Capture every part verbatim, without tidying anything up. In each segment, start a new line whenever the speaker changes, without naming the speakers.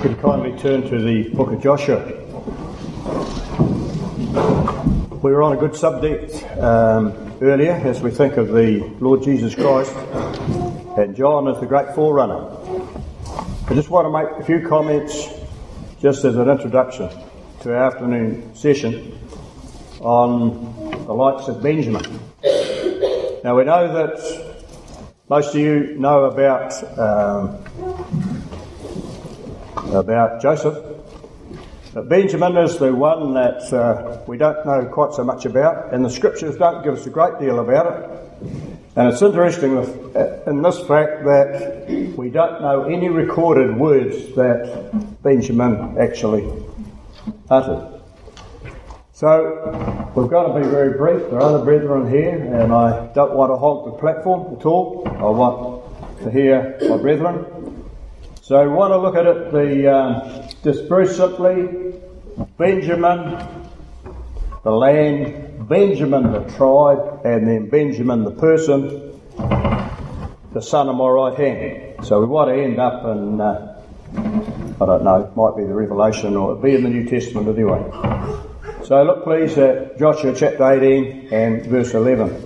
Could you kindly turn to the book of Joshua? We were on a good subject um, earlier as we think of the Lord Jesus Christ, and John is the great forerunner. I just want to make a few comments just as an introduction to our afternoon session on the likes of Benjamin. Now we know that most of you know about um, about Joseph, but Benjamin is the one that uh, we don't know quite so much about, and the scriptures don't give us a great deal about it. And it's interesting in this fact that we don't know any recorded words that Benjamin actually uttered. So we've got to be very brief. There are other brethren here, and I don't want to hog the platform at all. I want to hear my brethren. So we want to look at it the um, just very simply: Benjamin, the land; Benjamin, the tribe; and then Benjamin, the person, the son of my right hand. So we want to end up in, uh, I don't know, it might be the Revelation or it'll be in the New Testament anyway. So look please at Joshua chapter eighteen and verse eleven.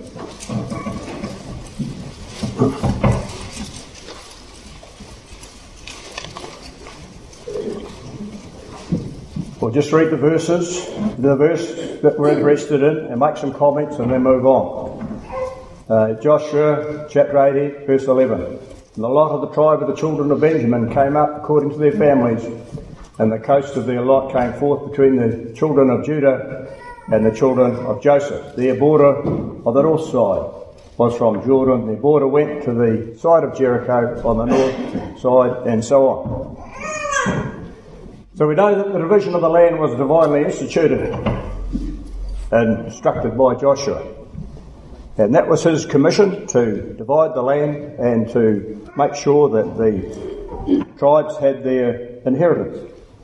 We'll just read the verses, the verse that we're interested in, and make some comments and then move on. Uh, Joshua chapter eighteen, verse eleven. And the lot of the tribe of the children of Benjamin came up according to their families, and the coast of their lot came forth between the children of Judah and the children of Joseph. Their border on the north side was from Jordan. Their border went to the side of Jericho on the north side, and so on. So we know that the division of the land was divinely instituted and instructed by Joshua. And that was his commission, to divide the land and to make sure that the tribes had their inheritance.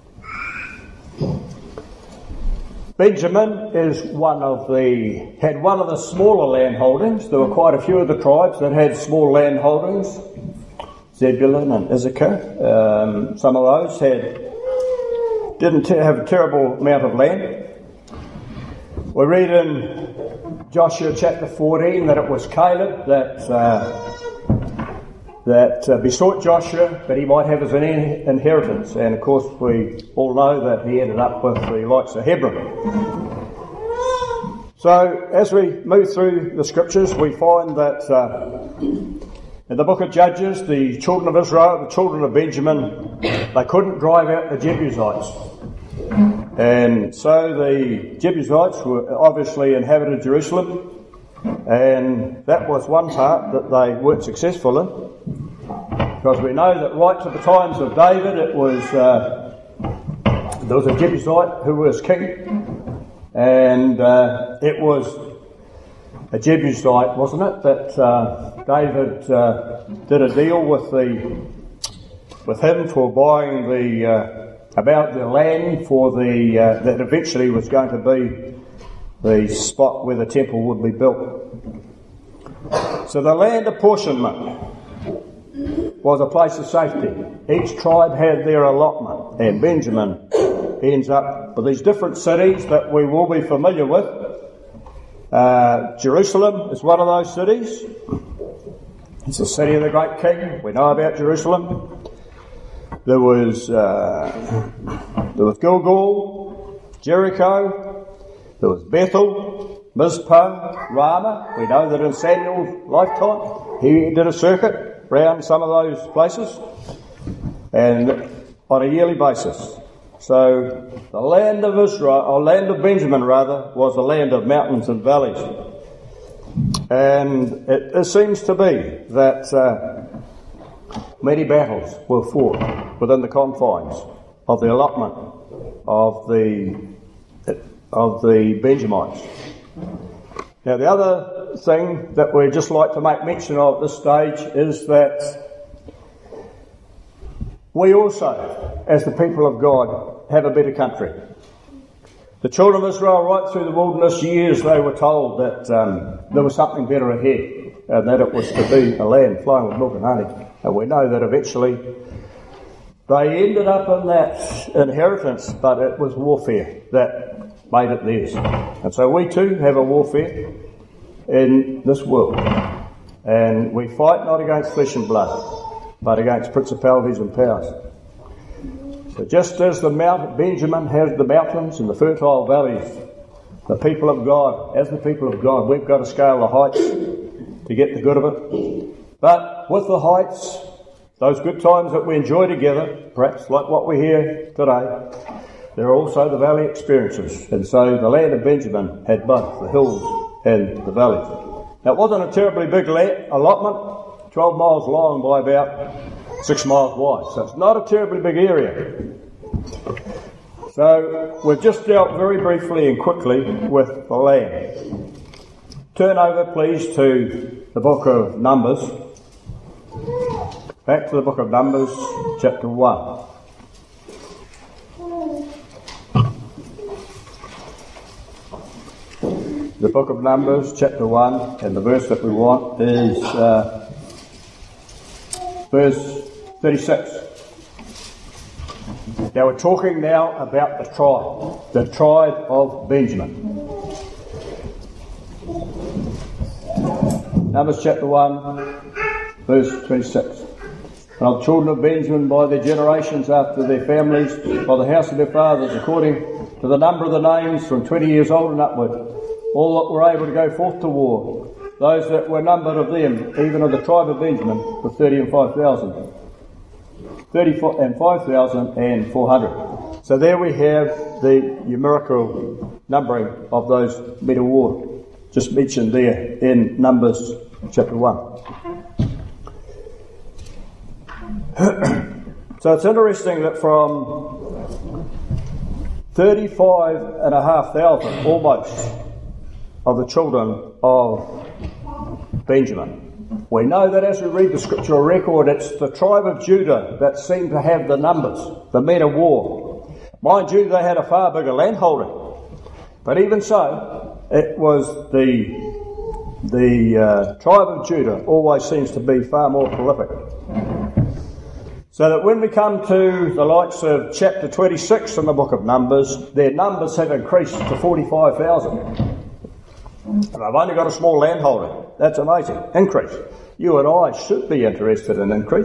Benjamin is one of the, had one of the smaller land holdings. There were quite a few of the tribes that had small land holdings. Zebulun and Issachar. Um, some of those had didn't have a terrible amount of land. We read in Joshua chapter fourteen that it was Caleb that uh, that uh, besought Joshua that he might have his inheritance, and of course we all know that he ended up with the likes of Hebron. So as we move through the scriptures, we find that uh, in the book of Judges, the children of Israel, the children of Benjamin, they couldn't drive out the Jebusites. And so the Jebusites were obviously inhabited Jerusalem, and that was one part that they weren't successful in. Because we know that right to the times of David, it was uh, there was a Jebusite who was king, and uh, it was a Jebusite, wasn't it, that uh, David uh, did a deal with the with him for buying the uh, about the land for the uh, that eventually was going to be the spot where the temple would be built. So the land apportionment was a place of safety. Each tribe had their allotment, and Benjamin ends up with these different cities that we will be familiar with. Uh, Jerusalem is one of those cities. It's the city of the great king. We know about Jerusalem. There was uh, there was Gilgal, Jericho. There was Bethel, Mizpah, Ramah. We know that in Samuel's lifetime he did a circuit around some of those places, and on a yearly basis. So the land of Israel, or land of Benjamin rather, was the land of mountains and valleys. And it, it seems to be that uh, many battles were fought within the confines of the allotment of the of the Benjamites. Now the other thing that we'd just like to make mention of at this stage is that we also, as the people of God, have a better country. The children of Israel, right through the wilderness years, they were told that um, there was something better ahead, and that it was to be a land flowing with milk and honey. And we know that eventually They ended up in that inheritance, but it was warfare that made it theirs. And so we too have a warfare in this world. And we fight not against flesh and blood, but against principalities and powers. So just as the Mount Benjamin has the mountains and the fertile valleys, the people of God, as the people of God, we've got to scale the heights to get the good of it. But with the heights, those good times that we enjoy together, perhaps like what we hear today, there are also the valley experiences. And so the land of Benjamin had both the hills and the valleys. Now it wasn't a terribly big allotment, twelve miles long by about six miles wide. So it's not a terribly big area. So we've just dealt very briefly and quickly with the land. Turn over please to the book of Numbers. Back to the book of Numbers, chapter one. The book of Numbers, chapter one, and the verse that we want is uh, verse thirty-six. Now we're talking now about the tribe, the tribe of Benjamin. Numbers chapter one, verse twenty-six. And of the children of Benjamin by their generations after their families, by the house of their fathers, according to the number of the names from twenty years old and upward, all that were able to go forth to war, those that were numbered of them, even of the tribe of Benjamin, were thirty and five thousand. Thirty and five thousand and four hundred. So there we have the numerical numbering of those men of war, just mentioned there in Numbers chapter one. So it's interesting that from thirty-five and a half thousand, almost, of the children of Benjamin, we know that as we read the scriptural record, it's the tribe of Judah that seemed to have the numbers, the men of war. Mind you, they had a far bigger landholding, but even so, it was the the uh, tribe of Judah always seems to be far more prolific. So that when we come to the likes of chapter twenty-six in the book of Numbers, their numbers have increased to forty-five thousand. And they've only got a small landholding. That's amazing. Increase. You and I should be interested in increase.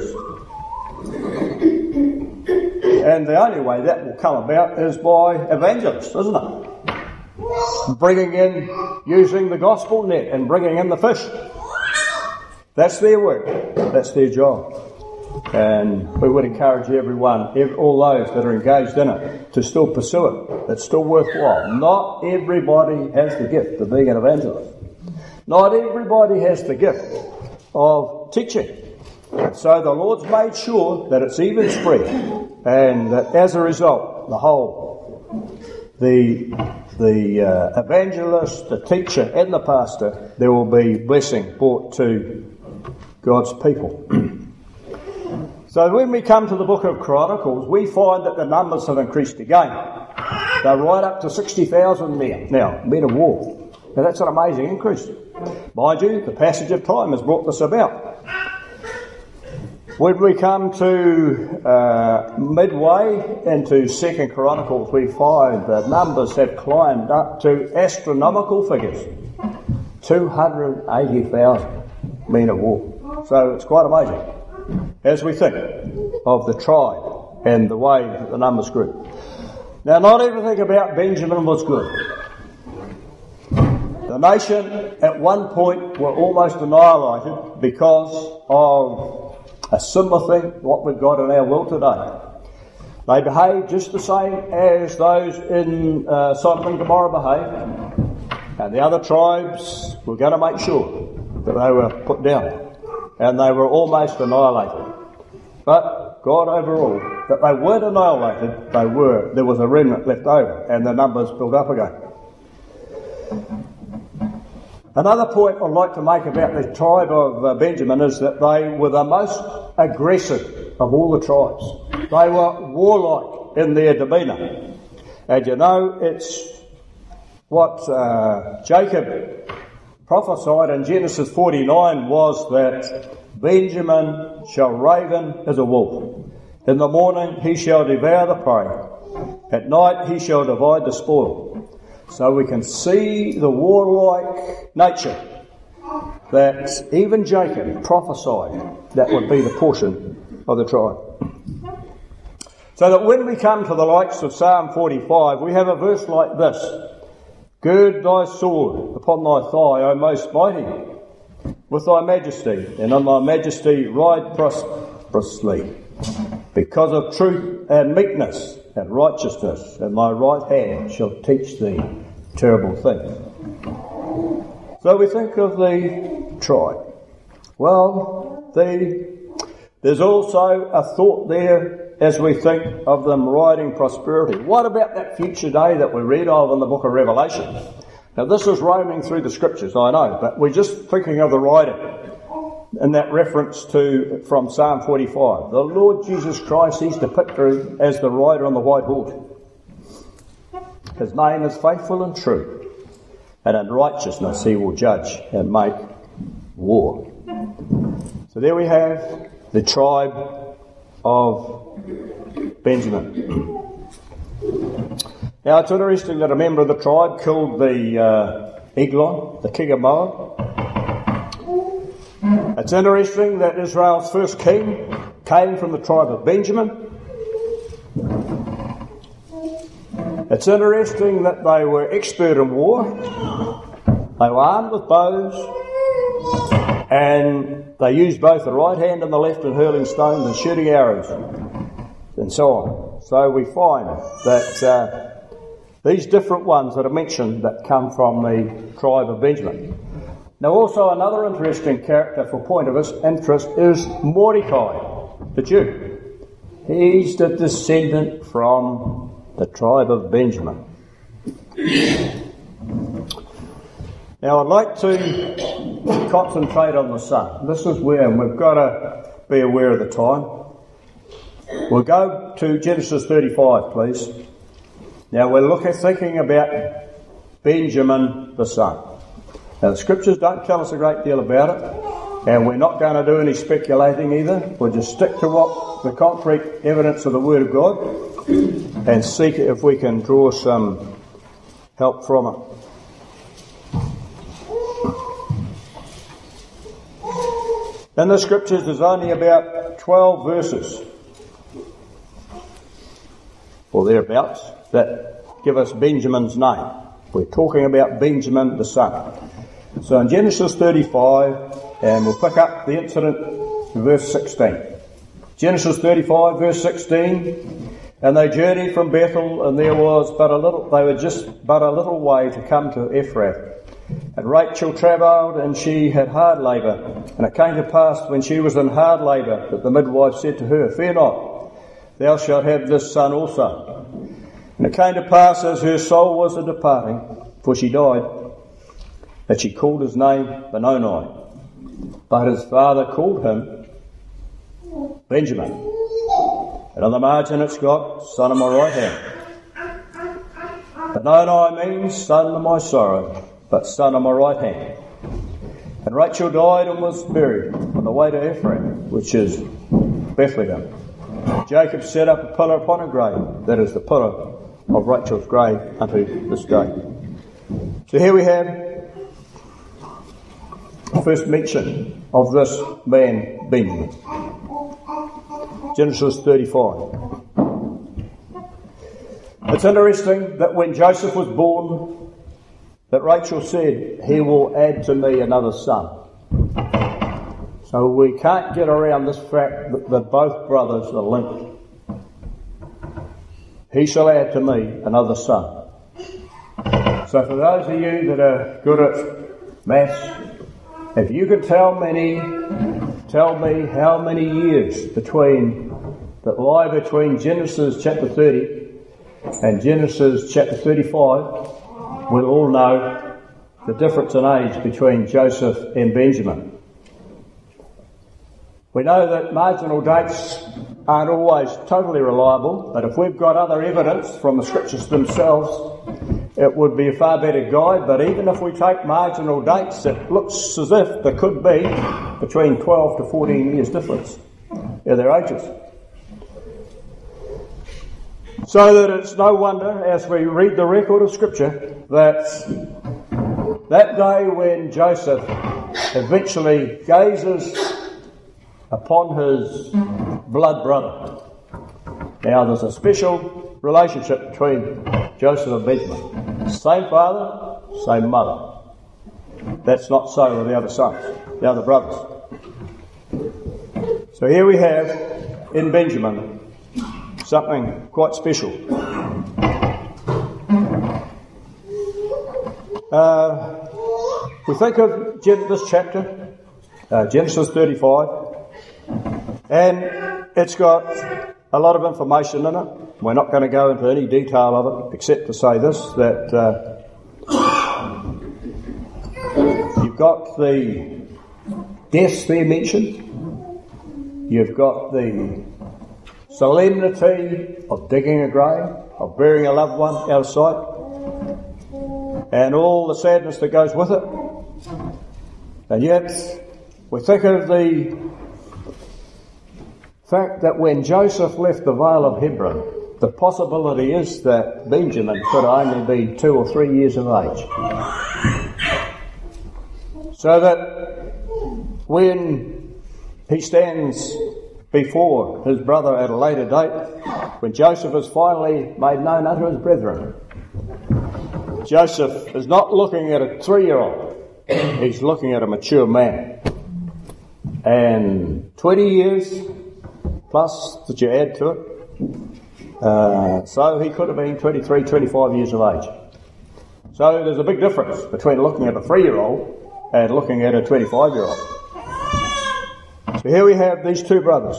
And the only way that will come about is by evangelists, isn't it? Bringing in, using the gospel net and bringing in the fish. That's their work. That's their job. And we would encourage everyone, all those that are engaged in it, to still pursue it. It's still worthwhile. Not everybody has the gift of being an evangelist. Not everybody has the gift of teaching. So the Lord's made sure that it's even spread, and that as a result, the whole, the the uh, evangelist, the teacher, and the pastor, there will be blessing brought to God's people. So when we come to the book of Chronicles, we find that the numbers have increased again. They're right up to sixty thousand now, now, men of war. Now that's an amazing increase. Mind you, the passage of time has brought this about. When we come to uh, midway into Second Chronicles, we find the numbers have climbed up to astronomical figures. two hundred eighty thousand men of war. So it's quite amazing as we think of the tribe and the way that the numbers grew. Now, not everything about Benjamin was good. The nation at one point were almost annihilated because of a similar thing, what we've got in our world today. They behaved just the same as those in uh, Sodom and Gomorrah behaved, and the other tribes were going to make sure that they were put down. And they were almost annihilated. But God overruled that they weren't annihilated, they were, there was a remnant left over, and the numbers built up again. Another point I'd like to make about the tribe of uh, Benjamin is that they were the most aggressive of all the tribes. They were warlike in their demeanour. And you know, it's what uh, Jacob prophesied in Genesis forty-nine was that Benjamin shall raven as a wolf, In the morning he shall devour the prey. At night he shall divide the spoil. So we can see the warlike nature that even Jacob prophesied that would be the portion of the tribe. So that when we come to the likes of Psalm forty-five, we have a verse like this: Gird thy sword upon thy thigh, O most mighty, with thy majesty, and on thy majesty ride prosperously, because of truth and meekness and righteousness, and thy right hand shall teach thee terrible things. So we think of the tribe. Well, the, there's also a thought there as we think of them riding prosperity. What about that future day that we read of in the book of Revelation? Now this is roaming through the scriptures, I know, but we're just thinking of the riding in that reference to from Psalm forty-five. The Lord Jesus Christ, he's depicted as the rider on the white horse. His name is faithful and true, and in righteousness he will judge and make war. So there we have the tribe of Benjamin. Now it's interesting that a member of the tribe killed the uh, Eglon, the king of Moab. It's interesting that Israel's first king came from the tribe of Benjamin. It's interesting that they were expert in war. They were armed with bows, and they used both the right hand and the left in hurling stones and shooting arrows, and so on. So we find that uh, these different ones that are mentioned that come from the tribe of Benjamin. Now also another interesting character for point of interest is Mordecai, the Jew. He's the descendant from the tribe of Benjamin. Now I'd like to concentrate on the son. This is where, and we've got to be aware of the time. We'll go to Genesis thirty-five, please. Now we're looking, thinking about Benjamin the son. Now the scriptures don't tell us a great deal about it, and we're not going to do any speculating either. We'll just stick to what the concrete evidence of the Word of God and seek if we can draw some help from it. In the scriptures there's only about twelve verses, or thereabouts, that give us Benjamin's name. We're talking about Benjamin the son. So in Genesis thirty-five, and we'll pick up the incident in verse sixteen. Genesis thirty-five, verse sixteen, and they journeyed from Bethel, and there was but a little, they were just but a little way to come to Ephrath. And Rachel travelled, and she had hard labour. And it came to pass, when she was in hard labour, that the midwife said to her, Fear not, thou shalt have this son also. And it came to pass, as her soul was a departing, for she died, that she called his name Benoni. But his father called him Benjamin. And on the margin it's got, son of my right hand. Benoni means son of my sorrow, but son of my right hand. And Rachel died and was buried on the way to Ephraim, which is Bethlehem. Jacob set up a pillar upon her grave, that is the pillar of Rachel's grave unto this day. So here we have the first mention of this man Benjamin. Genesis thirty-five. It's interesting that when Joseph was born, that Rachel said, he will add to me another son. So we can't get around this fact that, that both brothers are linked. He shall add to me another son. So for those of you that are good at maths, if you could tell me, tell me how many years between that lie between Genesis chapter thirty and Genesis chapter thirty-five, we'll all know the difference in age between Joseph and Benjamin. We know that marginal dates aren't always totally reliable, but if we've got other evidence from the scriptures themselves, it would be a far better guide. But even if we take marginal dates, it looks as if there could be between twelve to fourteen years difference in their ages. So that it's no wonder, as we read the record of Scripture, that that day when Joseph eventually gazes upon his blood brother. Now there's a special relationship between Joseph and Benjamin. Same father, same mother. That's not so with the other sons, the other brothers. So here we have in Benjamin something quite special. Uh, we think of Gen- this chapter, uh, Genesis thirty-five, and it's got a lot of information in it. We're not going to go into any detail of it, except to say this, that uh, you've got the deaths there mentioned, you've got the solemnity of digging a grave, of burying a loved one out of sight, and all the sadness that goes with it. And yet, we think of the fact that when Joseph left the Vale of Hebron, the possibility is that Benjamin could only be two or three years of age. So that when he stands before his brother at a later date, when Joseph is finally made known unto his brethren, Joseph is not looking at a three-year-old, he's looking at a mature man. And twenty years plus that you add to it, uh, so he could have been twenty-three, twenty-five years of age. So there's a big difference between looking at a three-year-old and looking at a twenty-five-year-old. So here we have these two brothers.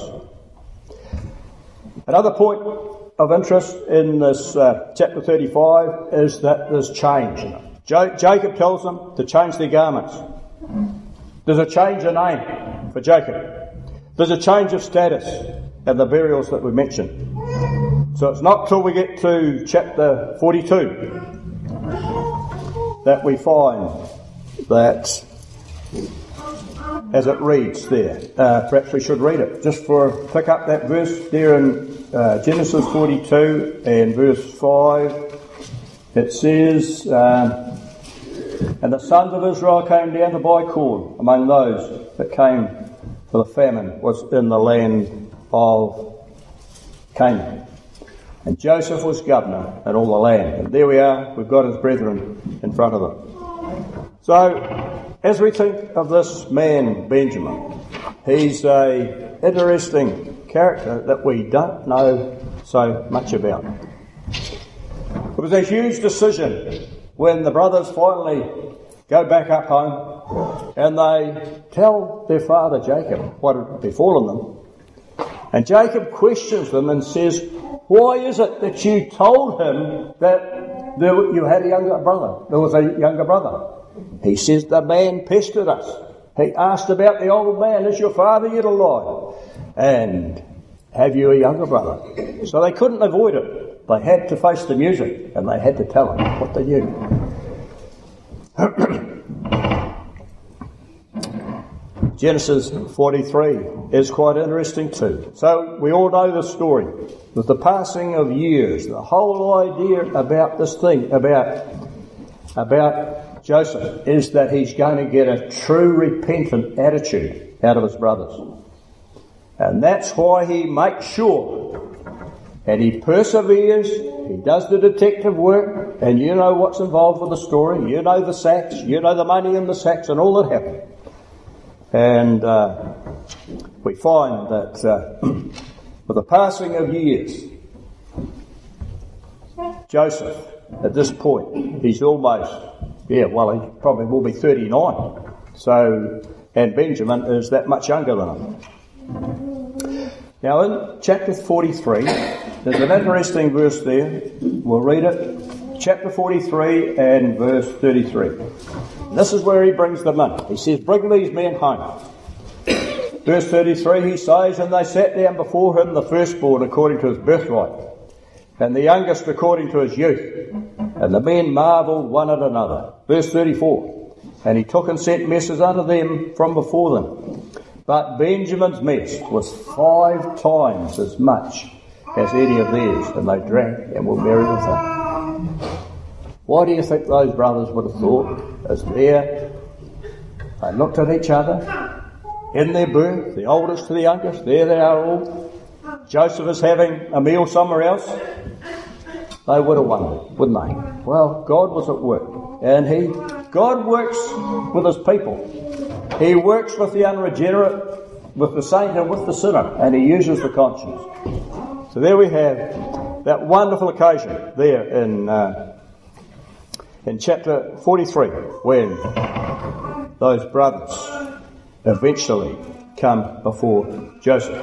Another point of interest in this uh, chapter thirty-five is that there's change in it. Jo- Jacob tells them to change their garments. There's a change of name for Jacob. There's a change of status and the burials that we mentioned. So it's not till we get to chapter forty-two that we find that, as it reads there, uh, perhaps we should read it, just for pick up that verse there in uh, Genesis forty-two and verse five. It says, um, and the sons of Israel came down to buy corn among those that came, for the famine was in the land of Canaan. And Joseph was governor in all the land. And there we are, we've got his brethren in front of them. So, as we think of this man, Benjamin, he's a interesting character that we don't know so much about. It was a huge decision when the brothers finally go back up home and they tell their father Jacob what had befallen them. And Jacob questions them and says, why is it that you told him that there, you had a younger brother? There was a younger brother. He says, the man pestered us. He asked about the old man, is your father yet alive? And have you a younger brother? So they couldn't avoid it. They had to face the music and they had to tell him what they knew. Genesis forty-three is quite interesting too. So we all know the story. With the passing of years, the whole idea about this thing, about, about Joseph, is that he's going to get a true repentant attitude out of his brothers. And that's why he makes sure, and he perseveres, he does the detective work, and you know what's involved with the story. You know the sacks, you know the money in the sacks and all that happened. And uh, we find that uh, with the passing of years, Joseph, at this point, he's almost, yeah, well, he probably will be thirty-nine. So, and Benjamin is that much younger than him. Now, in chapter forty-three, there's an interesting verse there. We'll read it. Chapter forty-three and verse thirty-three. This is where he brings them in. He says, bring these men home. Verse thirty-three, he says, and they sat down before him, the firstborn according to his birthright, and the youngest according to his youth. And the men marvelled one at another. Verse thirty-four, and he took and sent messes unto them from before them. But Benjamin's mess was five times as much as any of theirs, and they drank and were merry with him. Why do you think those brothers would have thought, as there they looked at each other in their birth, the oldest to the youngest, there they are all, Joseph is having a meal somewhere else? They would have wondered, wouldn't they? Well, God was at work, and He, God works with His people. He works with the unregenerate, with the saint and with the sinner, and He uses the conscience. So there we have that wonderful occasion there in uh, in chapter forty-three, when those brothers eventually come before Joseph.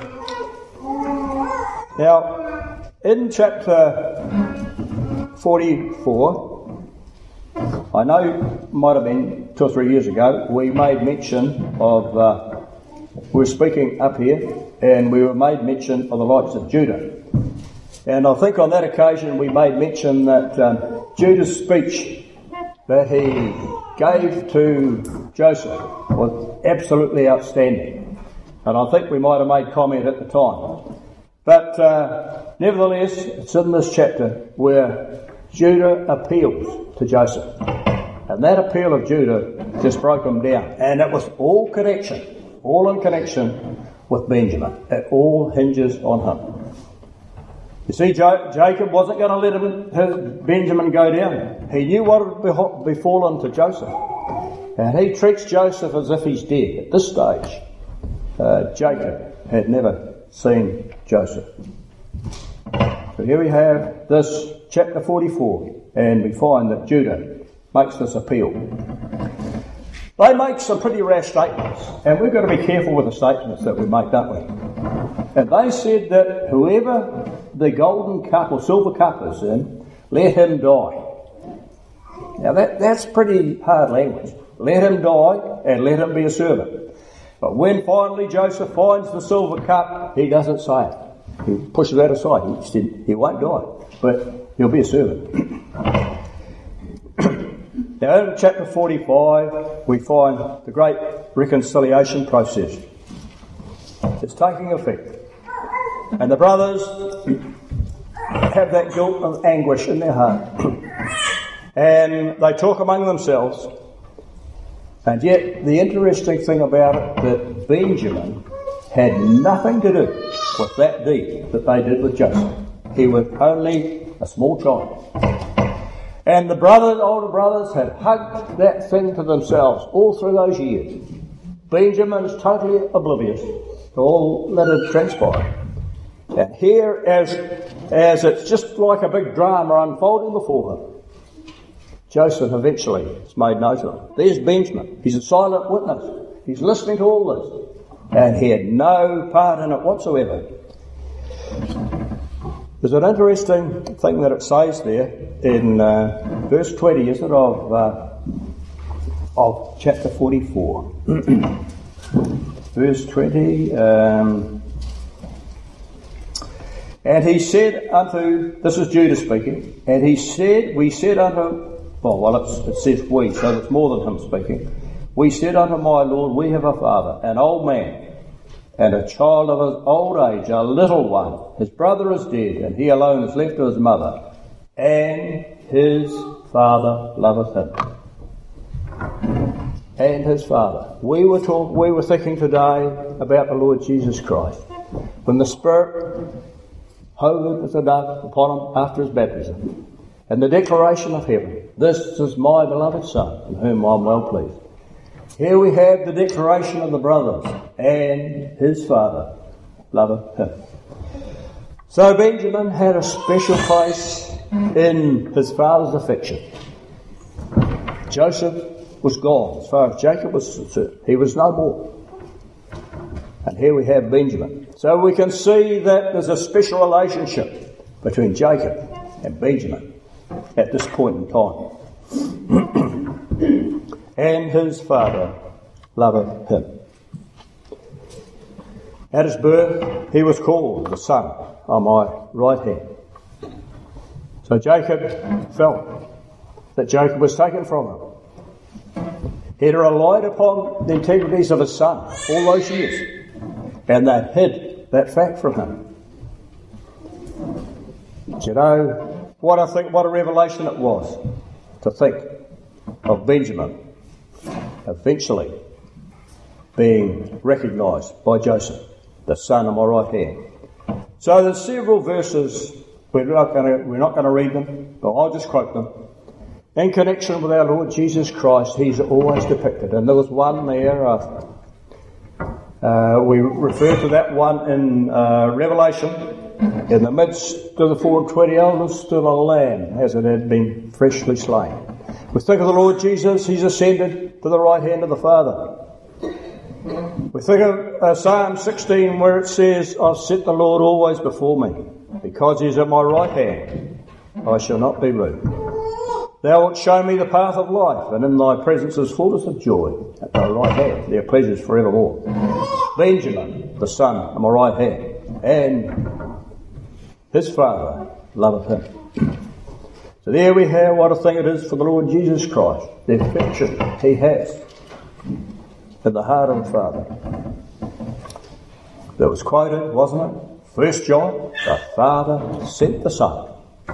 Now, in chapter forty-four, I know, might have been two or three years ago, we made mention of, uh, we were speaking up here, and we were made mention of the likes of Judah. And I think on that occasion we made mention that um, Judah's speech that he gave to Joseph was absolutely outstanding. And I think we might have made comment at the time. But uh, nevertheless, it's in this chapter where Judah appeals to Joseph. And that appeal of Judah just broke him down. And it was all connection, all in connection with Benjamin. It all hinges on him. You see, jo- Jacob wasn't going to let him, his Benjamin go down. He knew what had befallen to Joseph. And he treats Joseph as if he's dead. At this stage, uh, Jacob had never seen Joseph. So here we have this chapter forty-four, and we find that Judah makes this appeal. They make some pretty rash statements, and we've got to be careful with the statements that we make, don't we? And they said that whoever the golden cup or silver cup is in, let him die. Now that, that's pretty hard language. Let him die and let him be a servant. But when finally Joseph finds the silver cup, he doesn't say it. He pushes that aside. He said he won't die, but he'll be a servant. Now in chapter forty-five, we find the great reconciliation process. It's taking effect. And the brothers have that guilt and anguish in their heart. And they talk among themselves. And yet, the interesting thing about it, that Benjamin had nothing to do with that deed that they did with Joseph. He was only a small child. And the brothers, older brothers, had hugged that thing to themselves all through those years. Benjamin is totally oblivious to all that had transpired. And here, as, as it's just like a big drama unfolding before him, Joseph eventually is made note of. There's Benjamin. He's a silent witness. He's listening to all this. And he had no part in it whatsoever. There's an interesting thing that it says there in uh, verse twenty, isn't it, of, uh, of chapter forty-four. Verse twenty... Um, And he said unto, this is Judah speaking, and he said, we said unto, well, well it's, it says we, so it's more than him speaking. We said unto my Lord, we have a father, an old man, and a child of his old age, a little one. His brother is dead, and he alone is left to his mother, and his father loveth him. And his father. We were talk, we were thinking today about the Lord Jesus Christ. When the Spirit hovered as a dove upon him after his baptism, and the declaration of heaven, this is my beloved Son, in whom I am well pleased. Here we have the declaration of the brothers, and his father loveth him. So Benjamin had a special place in his father's affection. Joseph was gone, as far as Jacob was concerned. He was no more. And here we have Benjamin. So we can see that there's a special relationship between Jacob and Benjamin at this point in time. And his father loveth him. At his birth, he was called the son on my right hand. So Jacob felt that Jacob was taken from him. He had relied upon the integrities of his son all those years, and that hid that fact from him. Do you know what I think? What a revelation it was to think of Benjamin eventually being recognised by Joseph, the son of my right hand. So there's several verses. We're not going to we're not going to read them, but I'll just quote them. In connection with our Lord Jesus Christ, he's always depicted, and there was one there. Uh, uh, we refer to that one in uh, Revelation. In the midst of the four and twenty elders stood a lamb, as it had been freshly slain. We think of the Lord Jesus; he's ascended to the right hand of the Father. We think of uh, Psalm sixteen, where it says, "I've set the Lord always before me, because he is at my right hand. I shall not be moved. Thou wilt show me the path of life, and in thy presence is fullness of joy. At thy right hand there are pleasures forevermore." Benjamin, the son of my right hand, and his father loveth him. So there we have what a thing it is for the Lord Jesus Christ, the affection he has in the heart of the Father. That was quoted, wasn't it? First John, the Father sent the Son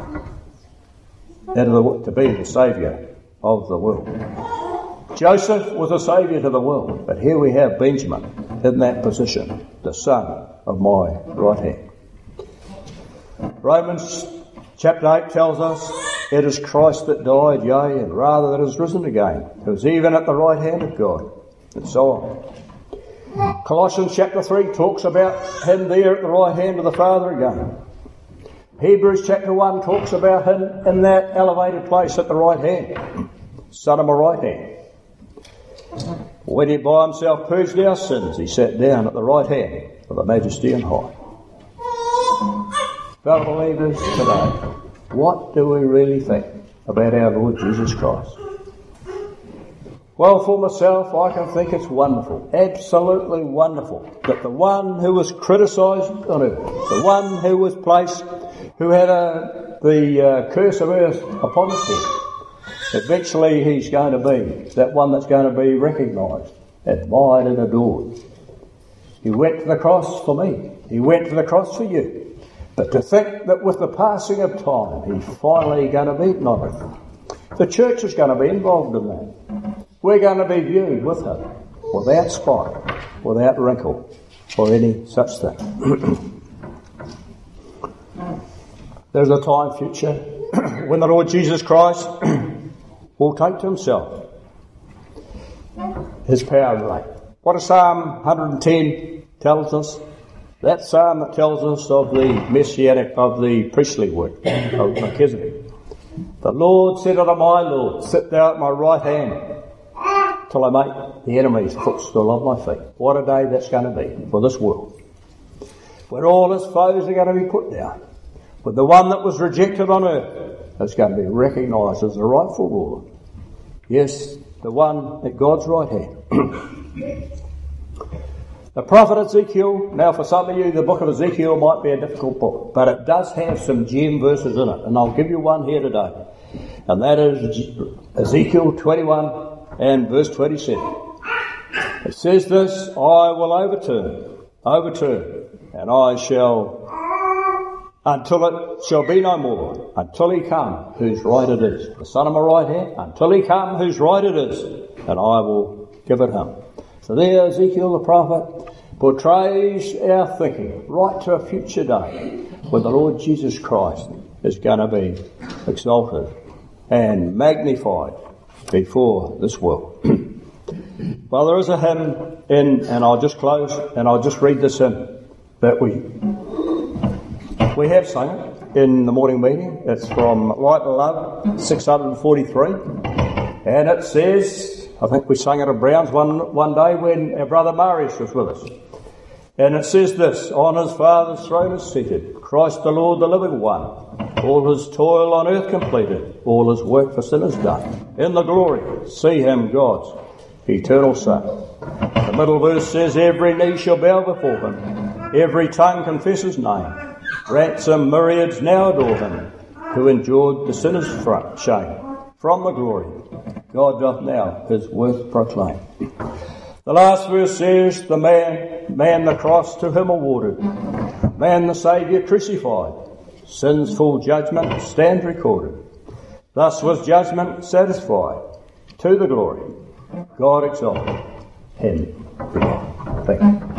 into the, to be the Saviour of the world. Joseph was a saviour to the world, but here we have Benjamin in that position, the son of my right hand. Romans chapter eight tells us, it is Christ that died, yea, and rather that is risen again, who is even at the right hand of God, and so on. Colossians chapter three talks about him there at the right hand of the Father again. Hebrews chapter one talks about him in that elevated place at the right hand, son of my right hand. When he by himself purged our sins, he sat down at the right hand of the Majesty on high. Fellow believers today, what do we really think about our Lord Jesus Christ? Well, for myself, I can think it's wonderful, absolutely wonderful, that the one who was criticised on earth, the one who was placed, who had a, the uh, curse of earth upon his head, eventually he's going to be that one that's going to be recognised, admired and adored. He went to the cross for me. He went to the cross for you. But to think that with the passing of time, he's finally going to be acknowledged. The church is going to be involved in that. We're going to be viewed with him, without spot, without wrinkle, or any such thing. There's a time future when the Lord Jesus Christ will take to himself his power and reign. What does Psalm one hundred ten tells us? That psalm that tells us of the messianic, of the priestly work of Melchizedek. The Lord said unto my Lord, sit thou at my right hand, till I make the enemies footstool of my feet. What a day that's going to be for this world, where all his foes are going to be put down. But the one that was rejected on earth is going to be recognised as the rightful ruler. Yes, the one at God's right hand. The prophet Ezekiel, now for some of you the book of Ezekiel might be a difficult book, but it does have some gem verses in it, and I'll give you one here today. And that is Ezekiel twenty-one and verse twenty-seven. It says this, I will overturn, overturn, and I shall, until it shall be no more, until he come whose right it is. The son of my right hand, until he come whose right it is, and I will give it him. So there Ezekiel the prophet portrays our thinking right to a future day when the Lord Jesus Christ is going to be exalted and magnified before this world. Well, there is a hymn in, and I'll just close, and I'll just read this in, that we we have sung it in the morning meeting. It's from Light and Love, six hundred forty-three, and it says, I think we sang it at Brown's one, one day when our brother Marius was with us. And it says this, on his Father's throne is seated, Christ the Lord, the living one, all his toil on earth completed, all his work for sinners done. In the glory, see him, God's eternal Son. The middle verse says, every knee shall bow before him, every tongue confess his name. Ransom myriads now adore him, who endured the sinner's shame. From the glory, God doth now his worth proclaim. The last verse says, the man, man the cross to him awarded, man the Saviour crucified, sin's full judgment stand recorded. Thus was judgment satisfied, to the glory God exalted him. Thank you.